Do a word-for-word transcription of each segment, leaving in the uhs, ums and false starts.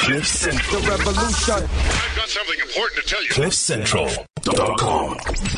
Cliff Central. The revolution. I've got something important to tell you. cliff central dot com.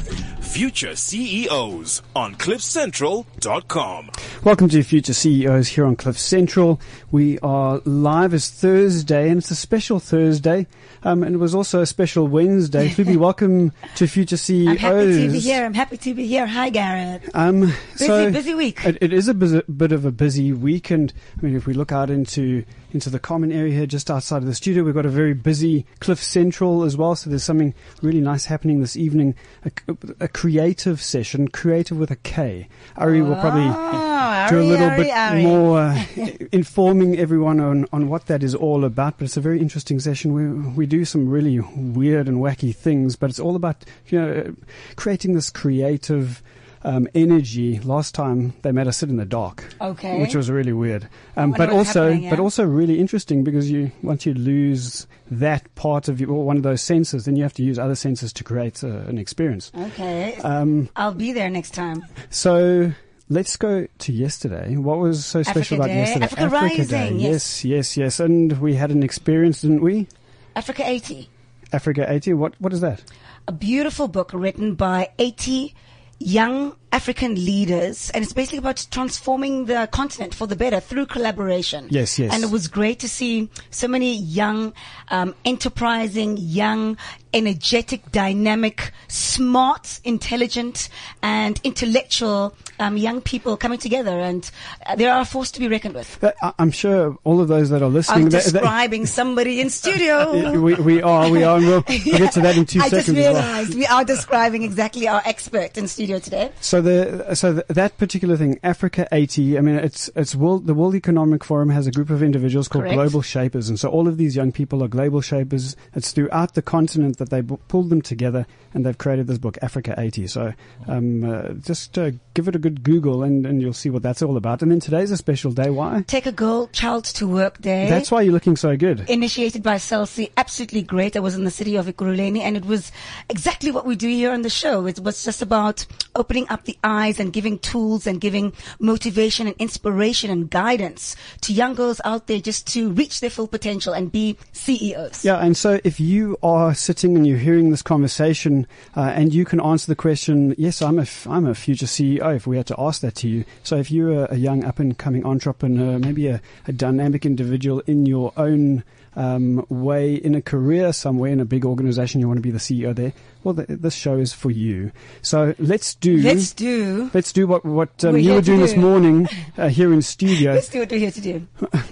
Future C E Os on cliff central dot com. Welcome to Future C E Os here on Cliff Central. We are live. It's Thursday, and it's a special Thursday. Um, and it was also a special Wednesday. Phoebe, welcome to Future C E Os. I'm happy to be here. I'm happy to be here. Hi, Garrett. Um, busy, so busy week. It, it is a busy, bit of a busy week, and I mean, if we look out into into the common area here, just outside of the studio, we've got a very busy Cliff Central as well. So there's something really nice happening this evening. A, a creative session, creative with a K. Ari will probably Oh, do a Ari, little Ari, bit Ari. more uh, informing everyone on, on what that is all about. But it's a very interesting session. We we do some really weird and wacky things, but it's all about, you know, creating this creative um, energy. Last time they made us sit in the dark, Okay. which was really weird. Um, wonder but what's also, happening, yeah. but also really interesting, because you once you lose that part of you, or one of those senses, then you have to use other senses to create uh, an experience. Okay. Um, I'll be there next time. so. Let's go to yesterday. What was so special Africa about Day. yesterday? Africa Rising, Day. yes. yes, yes, yes. And we had an experience, didn't we? Africa eighty. Africa eighty. What what is that? A beautiful book written by eighty young African leaders, and it's basically about transforming the continent for the better through collaboration. Yes, yes. And it was great to see so many young, um, enterprising, young, energetic, dynamic, smart, intelligent, and intellectual um, young people coming together, and uh, they are a force to be reckoned with. That- I- I'm sure all of those that are listening. I'm they- they- describing somebody in studio. we, we are, we are, and we'll, we'll get to that in two I seconds just as well. realized we are describing exactly our expert in studio today. So the so th that particular thing, Africa eighty. I mean, it's it's world, the World Economic Forum has a group of individuals called Correct. Global Shapers, and so all of these young people are global shapers. It's throughout the continent that they b- pulled them together, and they've created this book, Africa eighty. So um, uh, just uh, give it a good Google, and, and you'll see what that's all about. And then today's a special day. Why? Take a girl child to work day. That's why you're looking so good. Initiated by Celsi, absolutely great. I was in the city of Ekurhuleni, and it was exactly what we do here on the show. It was just about opening up the eyes and giving tools and giving motivation and inspiration and guidance to young girls out there just to reach their full potential and be C E Os. Yeah, and so if you are sitting and you're hearing this conversation, uh, and you can answer the question, yes, I'm a, f- I'm a future C E O, if we had to ask that to you. So if you're a, a young up-and-coming entrepreneur, maybe a, a dynamic individual in your own um, way, in a career somewhere, in a big organization, you want to be the C E O there, well, th- this show is for you. So let's do... Let's do. Let's do what, what um, We're you here were to doing do. this morning uh, here in studio. Let's do what we're here to do.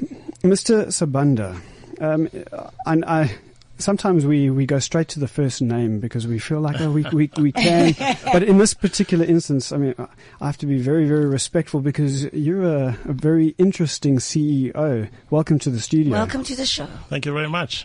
Mister Sabanda, um, and I, sometimes we, we go straight to the first name because we feel like, oh, we, we, we can. But in this particular instance, I mean, I have to be very, very respectful because you're a, a very interesting C E O. Welcome to the studio. Welcome to the show. Thank you very much.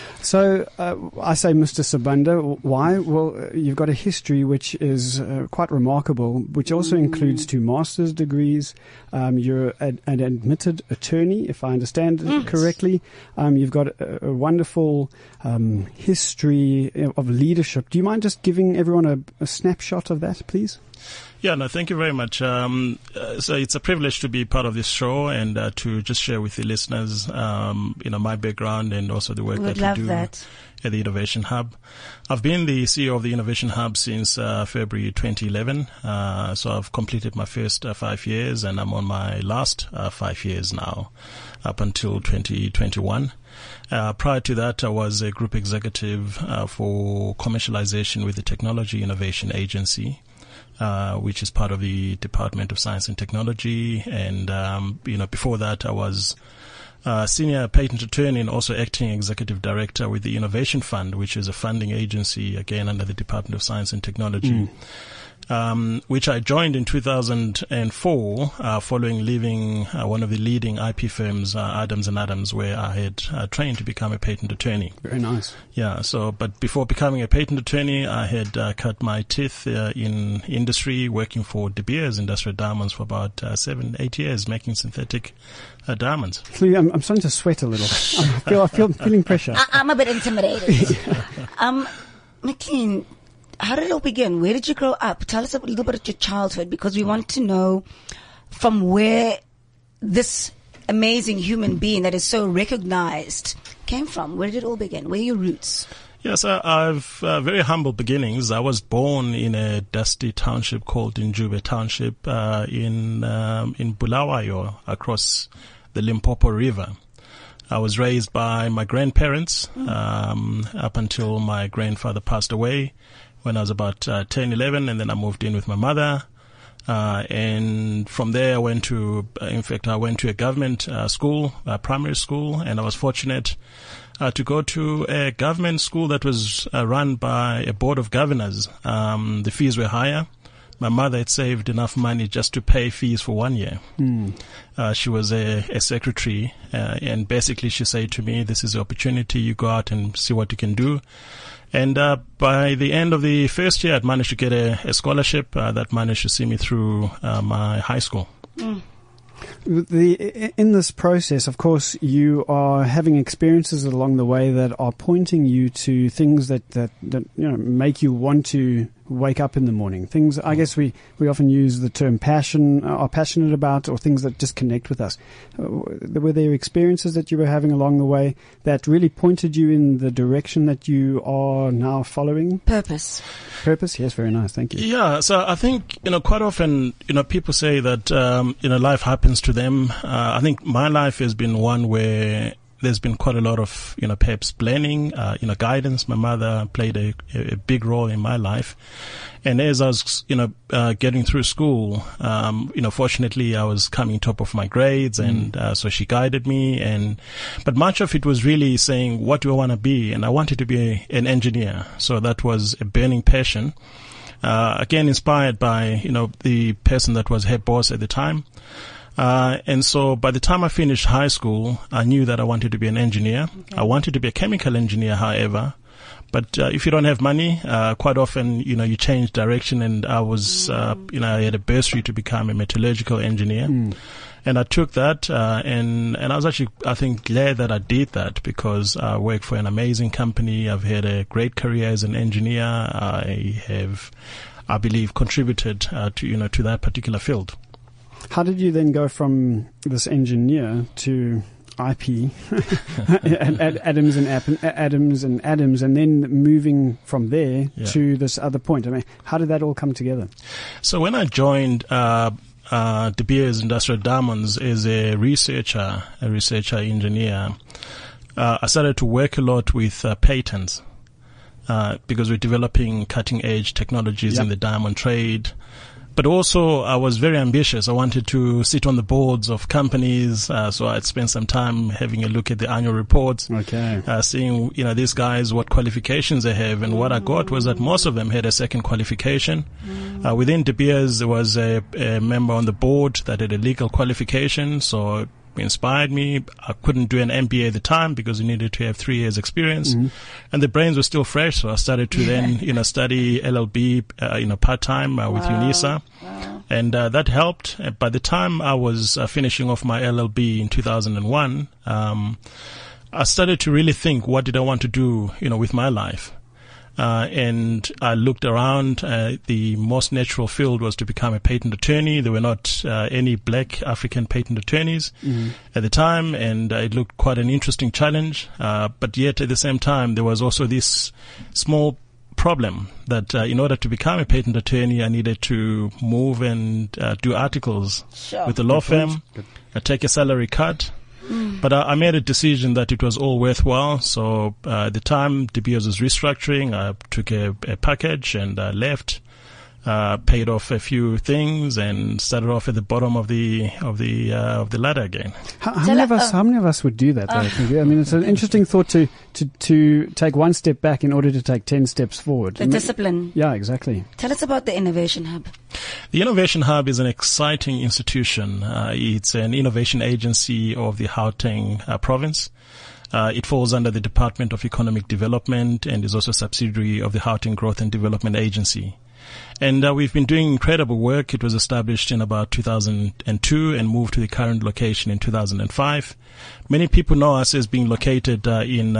So uh, I say Mister Sabanda. Why? Well, uh, you've got a history which is uh, quite remarkable, which also includes two master's degrees. Um, you're a, an admitted attorney, if I understand it correctly. Um, you've got a, a wonderful um, history of leadership. Do you mind just giving everyone a, a snapshot of that, please? Yeah, no, thank you very much. Um, uh, so it's a privilege to be part of this show and uh, to just share with the listeners, um, you know, my background and also the work We would that love we do that. at the Innovation Hub. I've been the C E O of the Innovation Hub since uh, February twenty eleven. Uh, so I've completed my first uh, five years and I'm on my last uh, five years now, up until twenty twenty-one. Uh, prior to that, I was a group executive uh, for commercialization with the Technology Innovation Agency. Uh, which is part of the Department of Science and Technology. And, um, you know, before that I was uh, senior patent attorney and also acting executive director with the Innovation Fund, which is a funding agency, again, under the Department of Science and Technology. Mm. Um, which I joined in two thousand four, uh, following leaving uh, one of the leading I P firms, uh, Adams and Adams, where I had uh, trained to become a patent attorney. Very nice. Yeah. So, but before becoming a patent attorney, I had uh, cut my teeth uh, in industry, working for De Beers Industrial Diamonds for about uh, seven, eight years, making synthetic uh, diamonds. I'm, I'm starting to sweat a little. I feel, I feel, I'm feeling pressure. I, I'm a bit intimidated. um, McLean, how did it all begin? Where did you grow up? Tell us a little bit of your childhood, because we want to know from where this amazing human being that is so recognized came from? Where did it all begin? Where are your roots? Yes, uh, I've uh, very humble beginnings. I was born in a dusty township called Njube Township uh, in um, in Bulawayo, across the Limpopo River. I was raised by my grandparents um, up until my grandfather passed away when I was about uh, ten, eleven, and then I moved in with my mother. Uh, and from there I went to, uh, in fact, I went to a government uh, school, uh, primary school, and I was fortunate Uh, to go to a government school that was uh, run by a board of governors. Um, the fees were higher. My mother had saved enough money just to pay fees for one year. Mm. Uh, she was a, a secretary, uh, and basically she said to me, this is the opportunity, you go out and see what you can do. And uh, by the end of the first year, I'd managed to get a, a scholarship uh, that managed to see me through uh, my high school. Mm. The, in this process, of course, you are having experiences along the way that are pointing you to things that, that, that you know, make you want to wake up in the morning. Things, I guess we, we often use the term passion, are passionate about, or things that just connect with us. Were there experiences that you were having along the way that really pointed you in the direction that you are now following? Purpose. Purpose? Yes, very nice. Thank you. Yeah, so I think, you know, quite often, you know, people say that, um, you know, life happens to them. Uh, I think my life has been one where there's been quite a lot of, you know, perhaps planning, uh, you know, guidance. My mother played a, a big role in my life. And as I was, you know, uh, getting through school, um, you know, fortunately I was coming top of my grades, and mm. uh, so she guided me. And, but much of it was really saying, what do I want to be? And I wanted to be a, an engineer. So that was a burning passion. Uh, again, inspired by, you know, the person that was head boss at the time. Uh, and so by the time I finished high school, I knew that I wanted to be an engineer. Okay. I wanted to be a chemical engineer, however. But uh, if you don't have money, uh, quite often, you know, you change direction. And I was, mm. uh, you know, I had a bursary to become a metallurgical engineer. Mm. And I took that, uh, and, and I was actually, I think, glad that I did that, because I work for an amazing company. I've had a great career as an engineer. I have, I believe, contributed uh, to, you know, to that particular field. How did you then go from this engineer to I P, and, and Adams and App, Adams and Adams, and then moving from there yeah. to this other point? I mean, how did that all come together? So when I joined uh, uh, De Beers Industrial Diamonds as a researcher, a researcher engineer, uh, I started to work a lot with uh, patents uh, because we're developing cutting-edge technologies yep. in the diamond trade. But also, I was very ambitious. I wanted to sit on the boards of companies, uh, so I'd spend some time having a look at the annual reports, okay. uh, seeing, you know, these guys, what qualifications they have. And what I got was that most of them had a second qualification. Uh, within De Beers, there was a, a member on the board that had a legal qualification, so it inspired me. I couldn't do an M B A at the time because you needed to have three years experience, mm-hmm. and the brains were still fresh. So I started to then, you know, study L L B, uh, you know, part time uh, with wow. UNISA, wow. and uh, that helped. By the time I was uh, finishing off my L L B in two thousand one, um, I started to really think, what did I want to do, you know, with my life? Uh, and I looked around. Uh, the most natural field was to become a patent attorney. There were not uh, any black African patent attorneys mm-hmm. at the time, and uh, it looked quite an interesting challenge. Uh, but yet, at the same time, there was also this small problem that uh, in order to become a patent attorney, I needed to move and uh, do articles sure. with the law firm, uh, take a salary cut. Mm. But I, I made a decision that it was all worthwhile. So uh, at the time, De Beers was restructuring. I took a, a package and I left, uh, paid off a few things, and started off at the bottom of the of the uh, of the ladder again. How, how many of us? How many of us would do that? Though, I think? I mean, it's an interesting thought to, to to take one step back in order to take ten steps forward. The I mean, discipline. Yeah, exactly. Tell us about the Innovation Hub. The Innovation Hub is an exciting institution. Uh, it's an innovation agency of the Gauteng uh, province. Uh, it falls under the Department of Economic Development and is also a subsidiary of the Gauteng Growth and Development Agency. And uh, we've been doing incredible work. It was established in about two thousand two and moved to the current location in two thousand five. Many people know us as being located uh, in uh,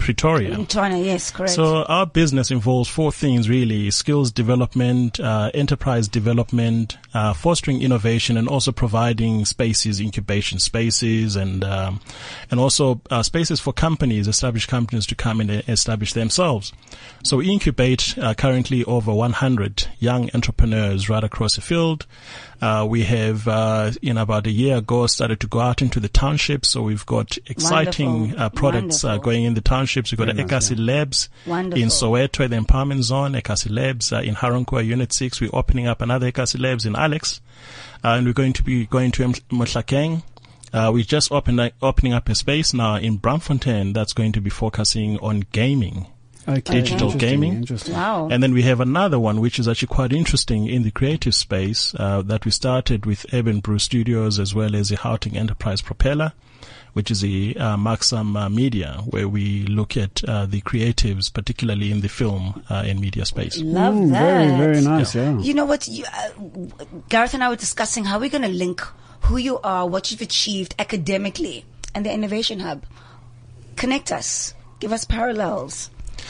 Pretoria. In China, yes, correct. So our business involves four things really: skills development, uh, enterprise development, uh, fostering innovation, and also providing spaces, incubation spaces, and um, and also uh, spaces for companies, established companies, to come in and establish themselves. So we incubate uh, currently over one hundred young entrepreneurs right across the field. Uh, we have, uh, in about a year ago, started to go out into the townships. So we've got exciting uh, products uh, going in the townships. We've got Very Ekasi nice, yeah. Labs Wonderful. in Soweto, the empowerment zone. Ekasi Labs uh, in Haronkwa Unit six. We're opening up another Ekasi Labs in Alex. Uh, and we're going to be going to Mohlakeng. Uh, we just opened, uh, opening up a space now in Braamfontein that's going to be focusing on gaming. Okay. Digital Interesting, gaming. Interesting. Wow. And then we have another one which is actually quite interesting in the creative space uh, that we started with Urban Brew Studios as well as the Houghton Enterprise Propeller, which is the uh, Maxam uh, Media, where we look at uh, the creatives, particularly in the film uh, and media space. Love Mm, that. very, very nice, yeah. You know what? You, uh, Gareth and I were discussing how we're going to link who you are, what you've achieved academically, and the Innovation Hub. Connect us. Give us parallels.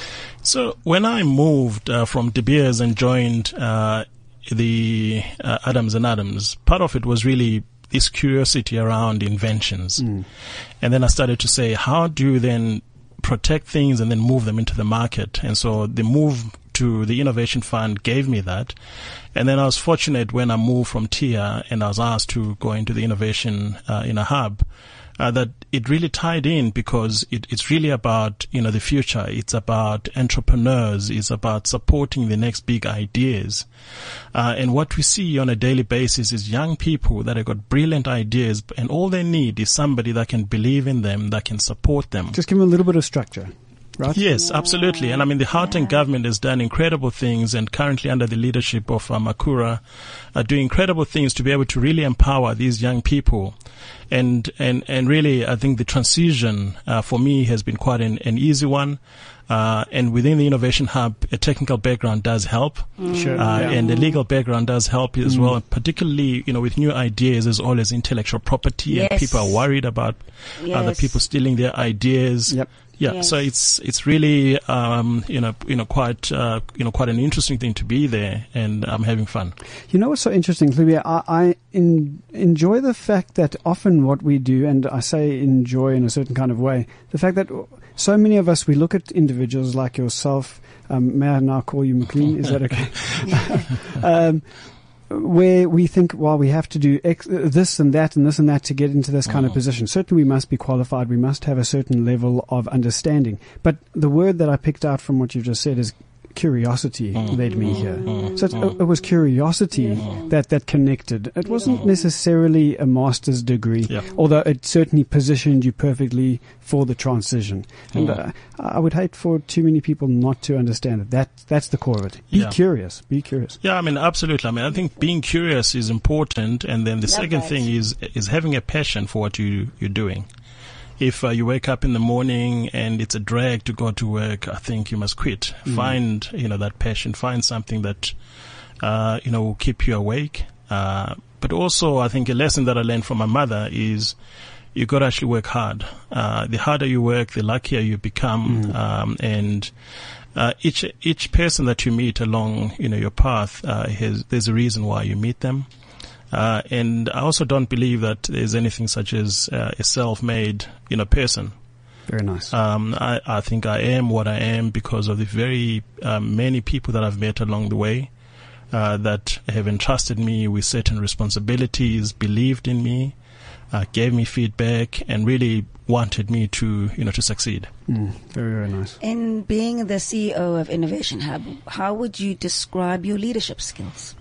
So when I moved uh, from De Beers and joined uh, the uh, Adams and Adams, part of it was really this curiosity around inventions. Mm. And then I started to say, how do you then protect things and then move them into the market? And so the move to the Innovation Fund gave me that. And then I was fortunate when I moved from T I A and I was asked to go into the Innovation uh, in a hub, uh, that it really tied in because it, it's really about, you know, the future. It's about entrepreneurs. It's about supporting the next big ideas. Uh, and what we see on a daily basis is young people that have got brilliant ideas, and all they need is somebody that can believe in them, that can support them. Just give them a little bit of structure. Right? Yes, absolutely. And I mean, the Gauteng yeah. government has done incredible things, and currently under the leadership of uh, Makura, are doing incredible things to be able to really empower these young people. And, and, and really, I think the transition, uh, for me has been quite an, an easy one. Uh, and within the Innovation Hub, a technical background does help. Mm. Sure. Uh, yeah. And a legal background does help as mm. well. Particularly, you know, with new ideas, there's always intellectual property, yes. and people are worried about yes. other people stealing their ideas. Yep. Yeah, yes. so it's it's really um, you know you know quite uh, you know quite an interesting thing to be there, and I'm having fun. You know what's so interesting, Hlubia? I, I in, enjoy the fact that often what we do, and I say enjoy in a certain kind of way, the fact that so many of us, we look at individuals like yourself. Um, may I now call you McLean? Is that okay? um, where we think, well, we have to do X, this and that and this and that to get into this kind mm. of position. Certainly we must be qualified. We must have a certain level of understanding. But the word that I picked out from what you've just said is curiosity mm. led me here. Mm. So it, it was curiosity mm. that, that connected. It wasn't mm. necessarily a master's degree, yeah. although it certainly positioned you perfectly for the transition. And mm. uh, I would hate for too many people not to understand it. That, that's the core of it. Be yeah. curious. Be curious. Yeah, I mean, absolutely. I mean, I think being curious is important. And then the Love second that. thing is, is having a passion for what you, you're doing. If uh, you wake up in the morning and it's a drag to go to work, I think you must quit. Mm. Find, you know, that passion. Find something that, uh, you know, will keep you awake. Uh, but also, I think a lesson that I learned from my mother is you got to actually work hard. Uh, the harder you work, the luckier you become. Mm. Um, and uh, each each person that you meet along, you know, your path, uh, has there's a reason why you meet them. Uh, and I also don't believe that there's anything such as uh, a self-made, you know, person. Very nice. Um, I, I think I am what I am because of the very uh, many people that I've met along the way uh, that have entrusted me with certain responsibilities, believed in me, uh, gave me feedback, and really wanted me to, you know, to succeed. Mm, very, very nice. In being the C E O of Innovation Hub, how would you describe your leadership skills?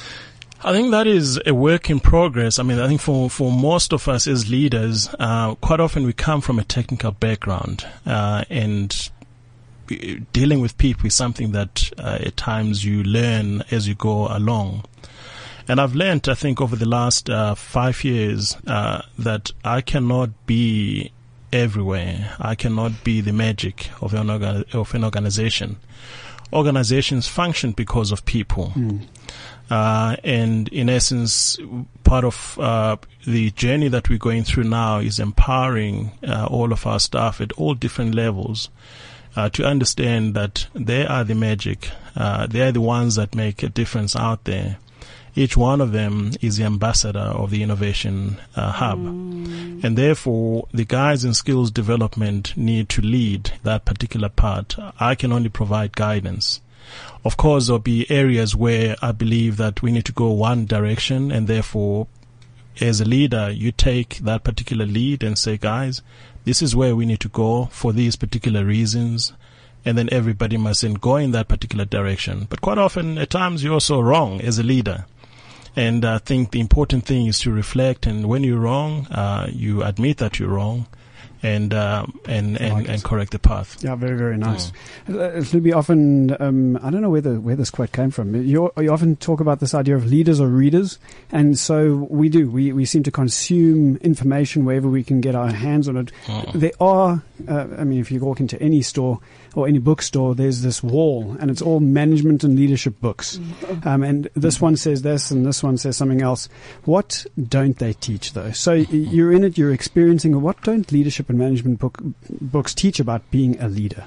I think that is a work in progress. I mean, I think for, for most of us as leaders, uh, quite often we come from a technical background, uh, and dealing with people is something that uh, at times you learn as you go along. And I've learned, I think, over the last uh, five years uh, that I cannot be everywhere. I cannot be the magic of an, orga- of an organization. Organizations function because of people. Mm. Uh, and in essence, part of uh, the journey that we're going through now is empowering uh, all of our staff at all different levels uh, to understand that they are the magic. Uh, they are the ones that make a difference out there. Each one of them is the ambassador of the Innovation uh, Hub. Mm. And therefore, the guys in skills development need to lead that particular part. I can only provide guidance. Of course, there'll be areas where I believe that we need to go one direction, and therefore, as a leader, you take that particular lead and say, guys, this is where we need to go for these particular reasons, and then everybody must then go in that particular direction. But quite often, at times, you're also wrong as a leader. And I think the important thing is to reflect, and when you're wrong, uh, you admit that you're wrong. And, um, and, and, like and correct the path. Yeah, very, very nice. Mm. Uh, Hlubi, often, um, I don't know where the, where this quote came from. You you often talk about this idea of leaders or readers. And so we do. We, we seem to consume information wherever we can get our hands on it. Mm. There are, uh, I mean, if you walk into any store or any bookstore, there's this wall, and it's all management and leadership books. Mm. Um, and this one says this, and this one says something else. What don't they teach, though? So you're in it, you're experiencing it. What don't leadership and management book, books teach about being a leader?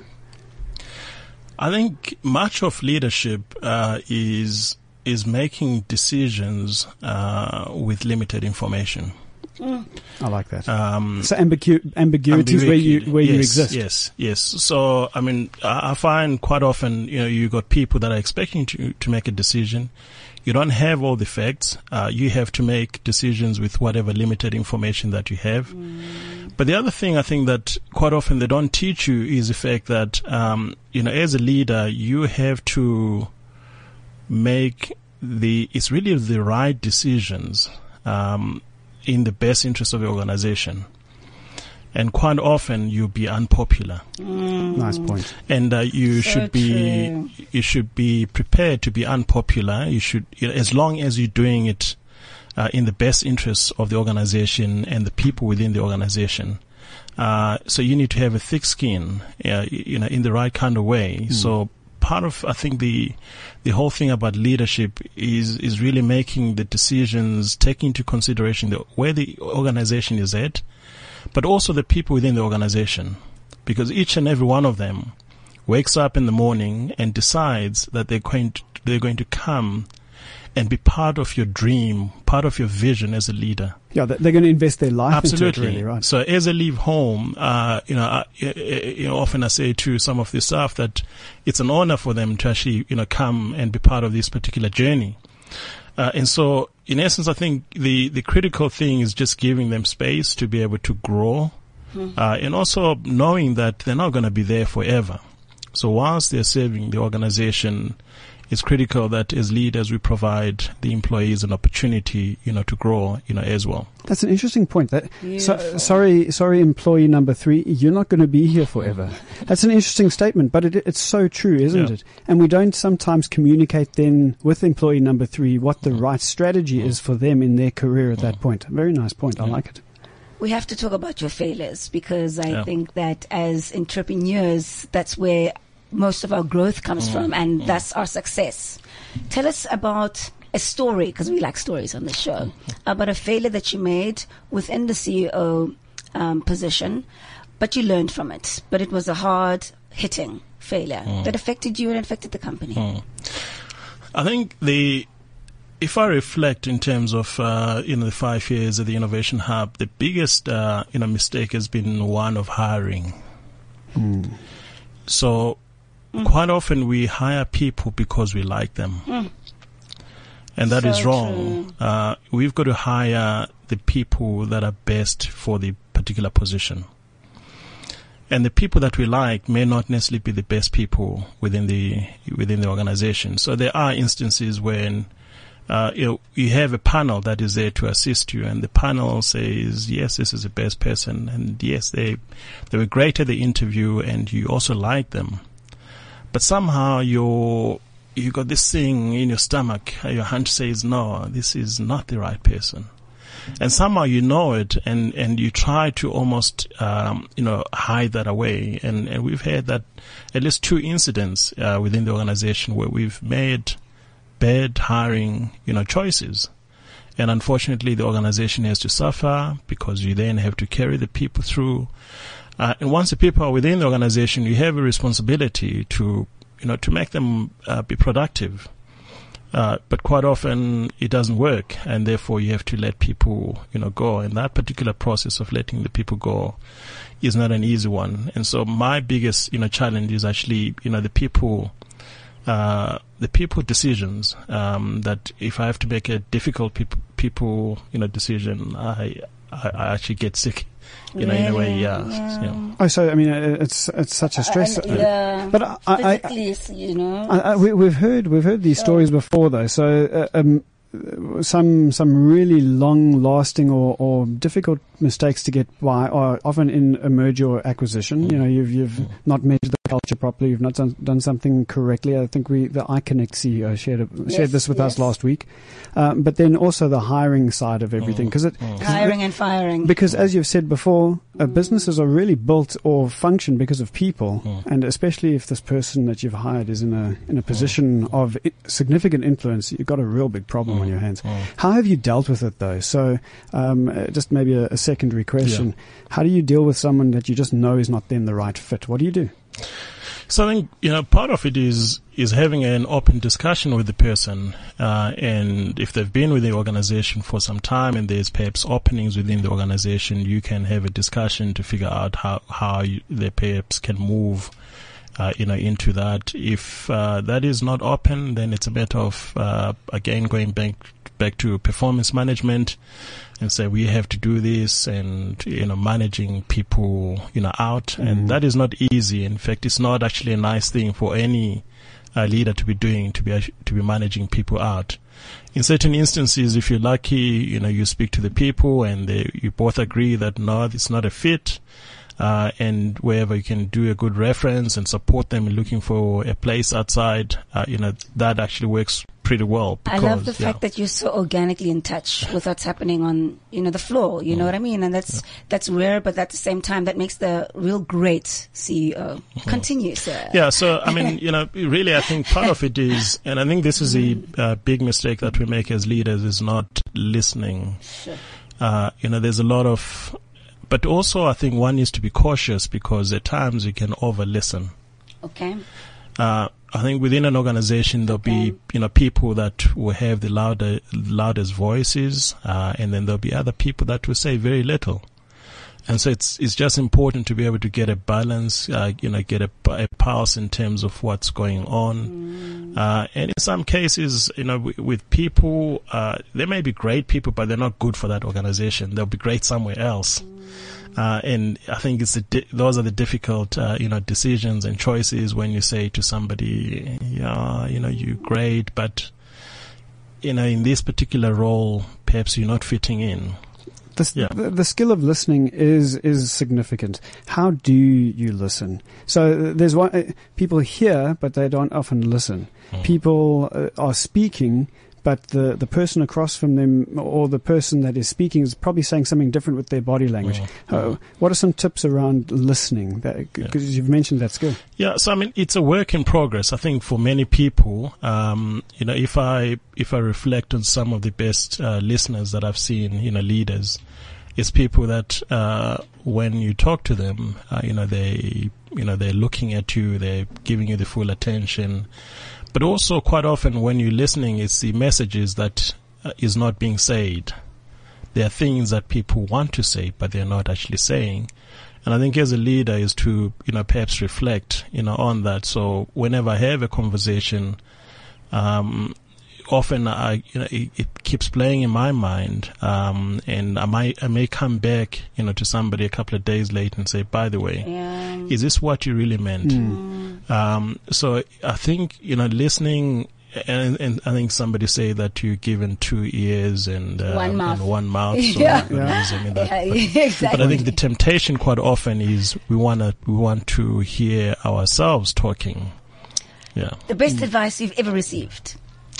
I think much of leadership uh, is is making decisions uh, with limited information. Mm. I like that. Um, so ambigu- ambiguity is where you where yes, you exist. Yes, yes. So I mean, I, I find quite often, you know, you got people that are expecting to to make a decision. You don't have all the facts. Uh, you have to make decisions with whatever limited information that you have. Mm. But the other thing I think that quite often they don't teach you is the fact that, um, you know, as a leader, you have to make the, it's really the right decisions, um, in the best interest of the organization. And quite often you'll be unpopular. Mm. Nice point. And uh, you so should be true. you should be prepared to be unpopular. You should, you know, as long as you're doing it uh, in the best interests of the organization and the people within the organization. Uh, so you need to have a thick skin, uh, you know, in the right kind of way. Mm. So part of, I think, the the whole thing about leadership is is really making the decisions, taking into consideration the, where the organization is at, but also the people within the organization, because each and every one of them wakes up in the morning and decides that they're going to, they're going to come and be part of your dream, part of your vision as a leader. Yeah, they're going to invest their life Absolutely. into it, really, right? So as I leave home, uh, you know, I, you know, often I say to some of the staff that it's an honor for them to actually, you know, come and be part of this particular journey. Uh, and so, in essence, I think the, the critical thing is just giving them space to be able to grow, mm-hmm. uh, and also knowing that they're not going to be there forever. So whilst they're serving the organization, it's critical that as leaders we provide the employees an opportunity, you know, to grow, you know, as well. That's an interesting point. That so, sorry, sorry, employee number three, you're not going to be here forever. That's an interesting statement, but it, it's so true, isn't yeah. it? And we don't sometimes communicate then with employee number three what the right strategy is for them in their career at that point. Very nice point. I like it. We have to talk about your failures, because I Yeah. think that as entrepreneurs, that's where most of our growth comes from, and that's our success. Tell us about a story, because we like stories on the show, about a failure that you made within the C E O um, position, but you learned from it. But it was a hard-hitting failure that affected you and affected the company. I think the, if I reflect in terms of uh, you know the five years at the Innovation Hub, the biggest uh, you know mistake has been one of hiring. Mm. So mm. quite often we hire people because we like them, mm. and that so is wrong. Uh, we've got to hire the people that are best for the particular position. And the people that we like may not necessarily be the best people within the within the organization. So there are instances when uh, you know, you have a panel that is there to assist you, and the panel says, yes, this is the best person, and yes, they they were great at the interview, and you also like them. But somehow you're you got this thing in your stomach. Your hunch says, no, this is not the right person. And somehow you know it, and, and you try to almost, um, you know, hide that away. And, and we've had that at least two incidents uh, within the organization where we've made bad hiring, you know, choices. And unfortunately, the organization has to suffer because you then have to carry the people through. Uh, and once the people are within the organization, you have a responsibility to, you know, to make them uh, be productive. Uh, but quite often it doesn't work, and therefore you have to let people, you know, go. And that particular process of letting the people go is not an easy one. And so my biggest, you know, challenge is actually, you know, the people, uh, the people decisions, um, that if I have to make a difficult people, people, you know, decision, I, I, I actually get sick. You know, really? in a way, yeah. yeah. yeah. Oh, so I mean, it's it's such a stress. And, yeah, but I, I, physically, you know, I, I, we, we've heard we've heard these stories before, though. So uh, um, some some really long lasting or, or difficult mistakes to get by are often in a merger or acquisition. You know, you've you've not measured the culture properly, you've not done, done something correctly. I think we the iConnect C E O shared a, yes, shared this with yes. us last week. Um, but then also the hiring side of everything, because it hiring and firing. Because as you've said before, uh, businesses are really built or function because of people, Mm. and especially if this person that you've hired is in a in a position of I- significant influence, you've got a real big problem on your hands. How have you dealt with it, though? So, um, uh, just maybe a, a secondary question: Yeah. how do you deal with someone that you just know is not then the right fit? What do you do? So I think, you know, part of it is is having an open discussion with the person, uh, and if they've been with the organization for some time and there's perhaps openings within the organization, you can have a discussion to figure out how how you, they perhaps can move, uh, you know, into that. If uh, that is not open, then it's a matter of uh, again going back back to performance management and say we have to do this, and you know, managing people, you know, out, mm-hmm. and that is not easy. In fact, it's not actually a nice thing for any uh, leader to be doing, to be to be managing people out. In certain instances, if you're lucky, you know, you speak to the people and they, you both agree that no, it's not a fit. Uh, and wherever you can do a good reference and support them in looking for a place outside, uh, you know, that actually works pretty well. Because, I love the yeah. fact that you're so organically in touch with what's happening on, you know, the floor. You mm. know what I mean? And that's, yeah. that's rare, but at the same time, that makes the real great C E O. Mm. Continue, sir. Yeah. So, I mean, you know, really, I think part of it is, and I think this is a uh, big mistake that we make as leaders, is not listening. Sure. Uh, you know, there's a lot of, but also I think one needs to be cautious because at times you can over listen. Okay. Uh, I think within an organization there'll okay. be, you know, people that will have the louder, loudest voices, uh, and then there'll be other people that will say very little. And so it's, it's just important to be able to get a balance, uh, you know, get a, a pulse in terms of what's going on. Mm. Uh, and in some cases, you know, w- with people, uh, they may be great people, but they're not good for that organization. They'll be great somewhere else. Mm. Uh, and I think it's the di- those are the difficult, uh, you know, decisions and choices when you say to somebody, yeah, you know, you're great, but, you know, in this particular role, perhaps you're not fitting in. The, yeah. the, the skill of listening is is significant. How do you listen? So there's one, uh, people hear, but they don't often listen. Mm. People uh, are speaking, but the, the person across from them or the person that is speaking is probably saying something different with their body language. Mm. Uh, what are some tips around listening? Because yeah. you've mentioned that skill. Yeah, so I mean, it's a work in progress. I think for many people, um, you know, if I if I reflect on some of the best uh, listeners that I've seen, you know, leaders, it's people that uh, when you talk to them, uh, you know, they you know they're looking at you, they're giving you the full attention. But also quite often when you're listening, it's the messages that uh, is not being said. There are things that people want to say, but they're not actually saying. And I think as a leader is to, you know, perhaps reflect, you know, on that. So whenever I have a conversation, um, often I, you know, it, it keeps playing in my mind. Um, and I might, I may come back, you know, to somebody a couple of days later and say, by the way, yeah. is this what you really meant? Mm. Um, so I think, you know, listening, and, and I think somebody say that you're given two ears and, um, one mouth. and one mouth. So yeah. yeah. I mean that, yeah, but, exactly. but I think the temptation quite often is we want to, we want to hear ourselves talking. Yeah. The best mm. advice you've ever received?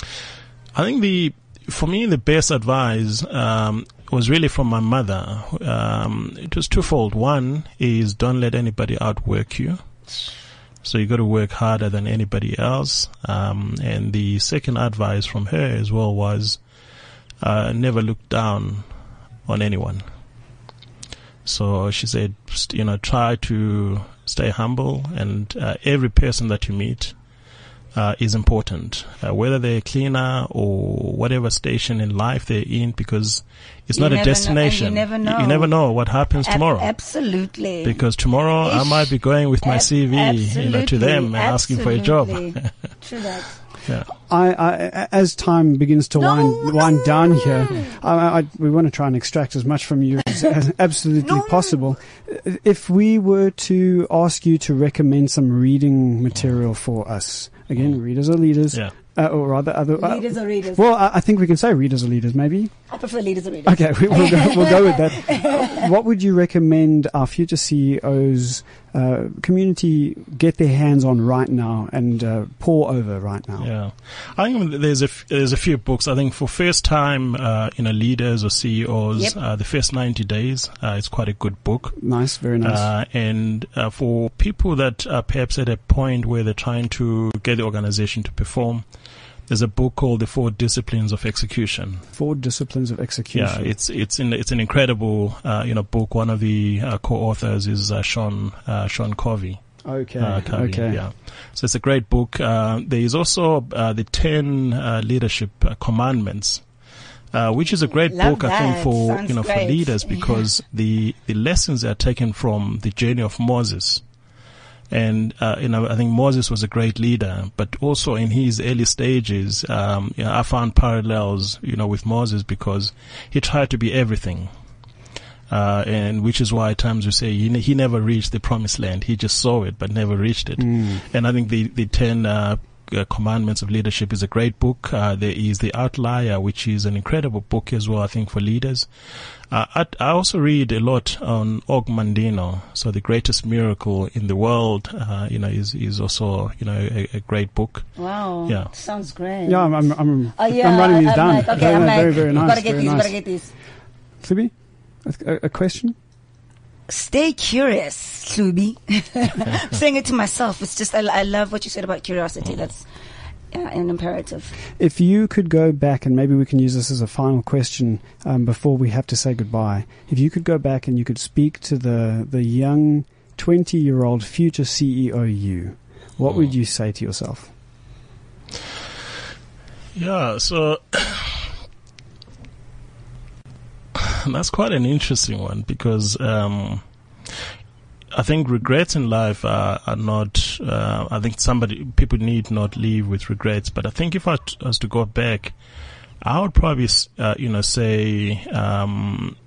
I think the, for me, the best advice, um, was really from my mother. Um, it was twofold. One is don't let anybody outwork you. So you got to work harder than anybody else. Um, and the second advice from her as well was, uh, never look down on anyone. So she said, you know, try to stay humble, and uh, every person that you meet uh, is important, uh, whether they're a cleaner or whatever station in life they're in, because it's You not a never know- destination. and you never know. You never know what happens Ab- tomorrow. Absolutely. Because tomorrow I Ish. might be going with my Ab- C V, you know, to them and asking for a job. absolutely. True that. Yeah. I, I, as time begins to No, wind, wind down here, I, I, we want to try and extract as much from you as, as absolutely possible. If we were to ask you to recommend some reading material for us, again, readers are leaders, Yeah. uh, or rather, other, uh, Leaders are readers. well, I, I think we can say readers are leaders, maybe. I prefer leaders are readers. Okay, we, we'll, go, we'll go with that. What would you recommend our future C E Os, uh, community get their hands on right now and uh, pour over right now? Yeah, I think there's a f- there's a few books. I think for first time, uh, you know, leaders or C E Os, Yep. uh, the first ninety days, uh, it's quite a good book. Nice, very nice. Uh, and uh, for people that are perhaps at a point where they're trying to get the organization to perform, there's a book called The Four Disciplines of Execution. Four Disciplines of Execution. Yeah, it's it's in, it's an incredible uh, you know book. One of the uh, co-authors is uh, Sean uh, Sean Covey. Okay, Uh, Covey, okay. Yeah, so it's a great book. Uh, there is also uh, the ten uh, leadership uh, commandments, uh, which is a great Love book, I think, that. for Sounds you know for great. leaders, because the the lessons are taken from the journey of Moses. And, uh, you know, I think Moses was a great leader, but also in his early stages, um, you know, I found parallels, you know, with Moses, because he tried to be everything. Uh, and which is why at times we say he, ne- he never reached the promised land. He just saw it, but never reached it. Mm. And I think the, the ten, uh, uh, commandments of leadership is a great book. Uh, there is The Outlier, which is an incredible book as well, I think, for leaders. Uh, I, I also read a lot on Og Mandino. So The Greatest Miracle in the World, uh, you know, is, is also, you know, a, a great book. Wow. Yeah. Sounds great. Yeah, I'm, I'm, I'm, Oh, yeah, I'm writing these I'm down. Like, okay, very, I'm like, very, very nice. gotta get very these, nice. gotta get these. Phoebe, a, a question? Stay curious, Hlubi. Saying it to myself, it's just, I, I love what you said about curiosity. That's uh, an imperative. If you could go back, and maybe we can use this as a final question um, before we have to say goodbye. If you could go back and you could speak to the, the young twenty-year-old future C E O you, what would you say to yourself? Yeah, so that's quite an interesting one, because um, I think regrets in life are, are not, uh, I think somebody, people need not live with regrets, but I think if I t- was to go back, I would probably, uh, you know, say, um,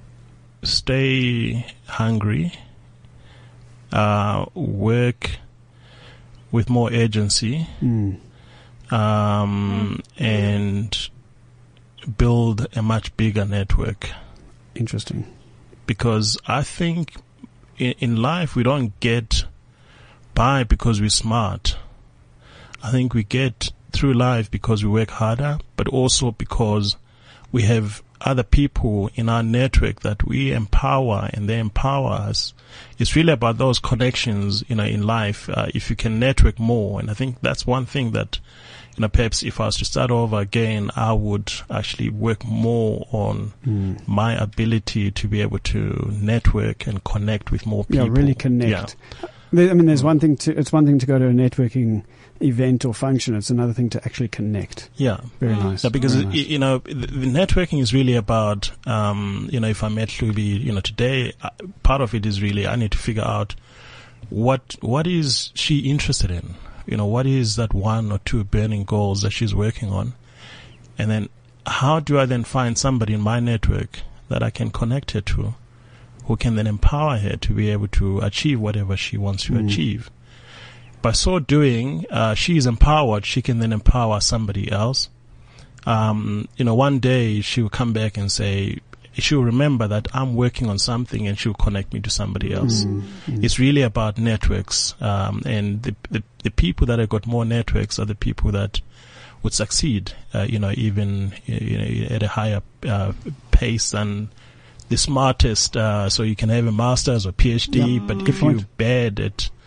stay hungry, uh, work with more urgency, Mm. um, and build a much bigger network. Interesting. Because I think in, in life we don't get by because we're smart. I think we get through life because we work harder, but also because we have other people in our network that we empower and they empower us. It's really about those connections, you know, in life. Uh, if you can network more, and I think that's one thing that, you know, perhaps if I was to start over again, I would actually work more on Mm. my ability to be able to network and connect with more people. Yeah, really connect. There, I mean, there's one thing to, it's one thing to go to a networking event or function. It's another thing to actually connect. Yeah. Very nice. Yeah, because, Very y- nice. you know, the, the networking is really about, um, you know, if I met Hlubi, you know, today, uh, part of it is really, I need to figure out what, what is she interested in? You know, what is that one or two burning goals that she's working on? And then how do I then find somebody in my network that I can connect her to, who can then empower her to be able to achieve whatever she wants to Mm. achieve? By so doing, uh, she is empowered. She can then empower somebody else. Um, you know, one day she will come back and say, she'll remember that I'm working on something, and she'll connect me to somebody else. Mm. Mm. It's really about networks. Um, and the, the, the people that have got more networks are the people that would succeed, uh, you know, even, you know, at a higher, uh, pace than the smartest. Uh, so you can have a master's or PhD, Yeah. but Good if point. you're bad at,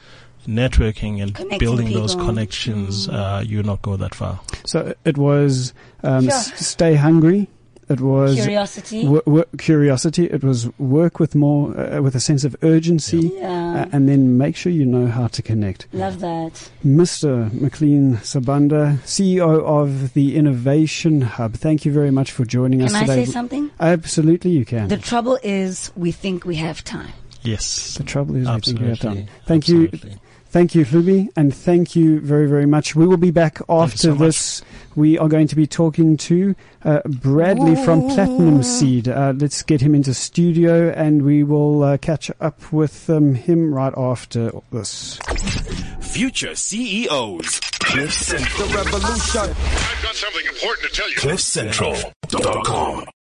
networking and Connecting building those people. connections, uh, you not go that far. So it was um, Sure. s- stay hungry. It was Curiosity. w- w- curiosity. It was work with more, uh, with a sense of urgency, Yeah. uh, and then make sure you know how to connect. Love that. Mister McLean Sabanda, C E O of the Innovation Hub, thank you very much for joining us Can I today. say something? Absolutely, you can. The trouble is we think we have time. Yes. The trouble is, I think you have Absolutely. time. Thank you. Absolutely. Thank you, Hlubi, and thank you very, very much. We will be back after so much. this. We are going to be talking to uh, Bradley from Platinum Seed. Uh, let's get him into studio, and we will uh, catch up with um, him right after this. Future C E Os. Cliff Central. The revolution. I've got something important to tell you. Cliff Central dot com.